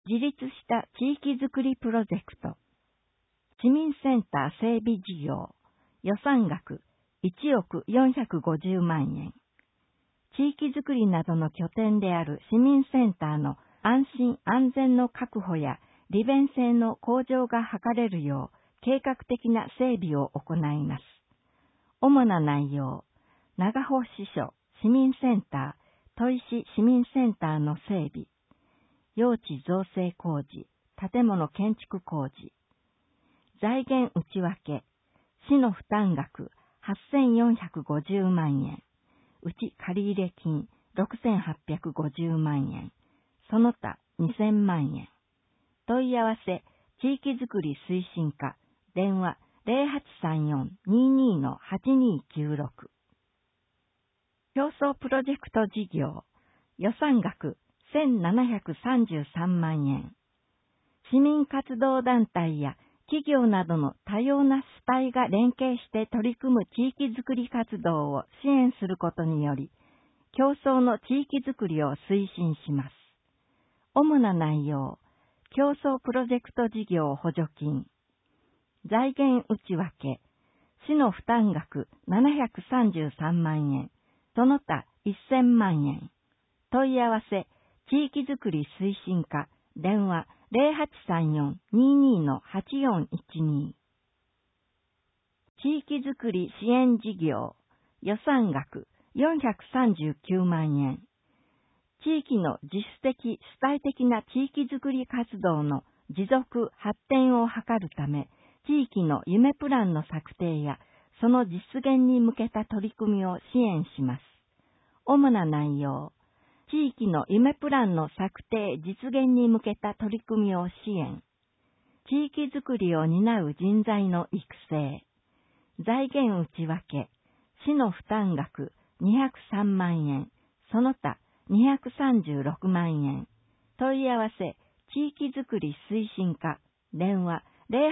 自立した地域づくりプロジェクト、市民センター整備事業、予算額1億450万円。地域づくりなどの拠点である市民センターの安心安全の確保や利便性の向上が図れるよう計画的な整備を行います。主な内容、長保支所市民センター、砥石市民センターの整備、用地造成工事、建物建築工事、財源内訳、市の負担額8450万円、うち借入金6850万円、その他2000万円。問い合わせ、地域づくり推進課、電話0834-22-8296。競争プロジェクト事業、予算額1733万円。市民活動団体や企業などの多様な主体が連携して取り組む地域づくり活動を支援することにより、競争の地域づくりを推進します。主な内容、競争プロジェクト事業補助金、財源内訳、市の負担額733万円、その他1000万円。問い合わせ、地域づくり推進課、電話0834-22-8412。地域づくり支援事業、予算額439万円。地域の自主的主体的な地域づくり活動の持続発展を図るため、地域の夢プランの策定やその実現に向けた取り組みを支援します。主な内容、地域の夢プランの策定実現に向けた取り組みを支援、地域づくりを担う人材の育成、財源内訳、市の負担額203万円、その他236万円。問い合わせ、地域づくり推進課、電話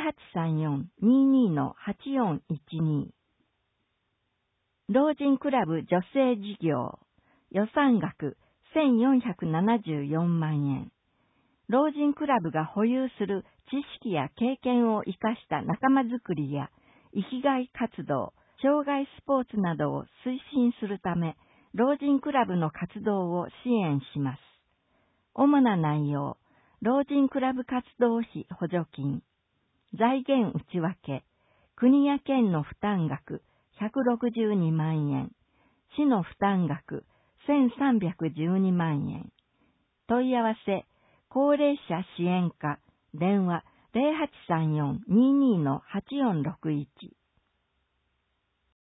0834-22-8412。老人クラブ女性事業、予算額1474万円。老人クラブが保有する知識や経験を生かした仲間づくりや生きがい活動、障害スポーツなどを推進するため、老人クラブの活動を支援します。主な内容、老人クラブ活動費補助金、財源内訳、国や県の負担額162万円、市の負担額1312万円。問い合わせ、高齢者支援課、電話0834-22-8461。